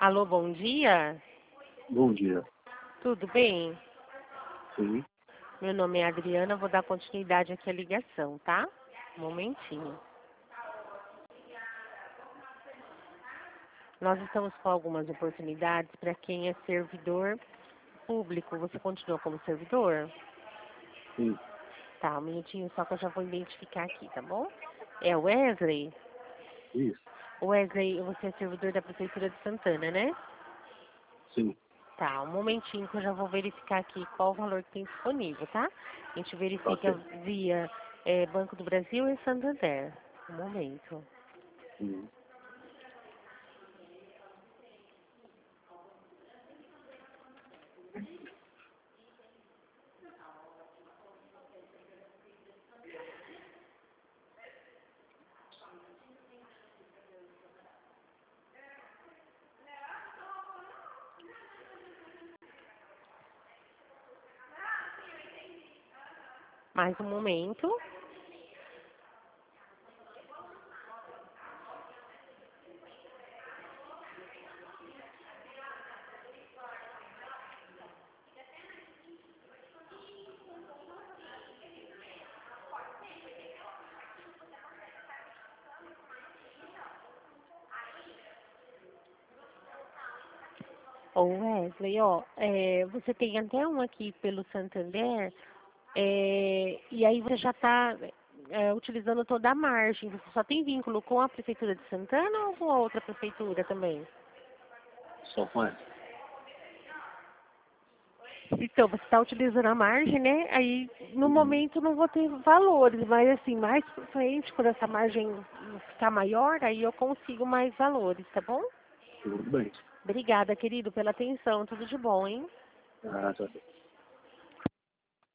Alô, bom dia. Bom dia. Tudo bem? Sim, Meu nome é Adriana, vou dar continuidade aqui à ligação, tá? Um momentinho. Nós estamos com algumas oportunidades para quem é servidor público. Você continua como servidor? sim, Tá, um minutinho só que eu já vou identificar aqui, tá bom? É o Wesley? isso, Wesley, você é servidor da Prefeitura de Santana, né? sim. Tá, um momentinho que eu já vou verificar aqui qual o valor que tem disponível, tá? A gente verifica Ok. via Banco do Brasil e Santander. Um momento. Sim. Mais um momento. Ô Wesley, ó, você tem até um aqui pelo Santander, e aí você já está utilizando toda a margem. Você só tem vínculo com a Prefeitura de Santana ou com a outra prefeitura também? Só com essa. Então, você está utilizando a margem, né? Aí, no Uhum. momento, não vou ter valores, mas assim, mais pra frente, quando essa margem ficar maior, aí eu consigo mais valores, tá bom? Tudo bem. Obrigada, querido, pela atenção. Tudo de bom, hein? Ah, tá.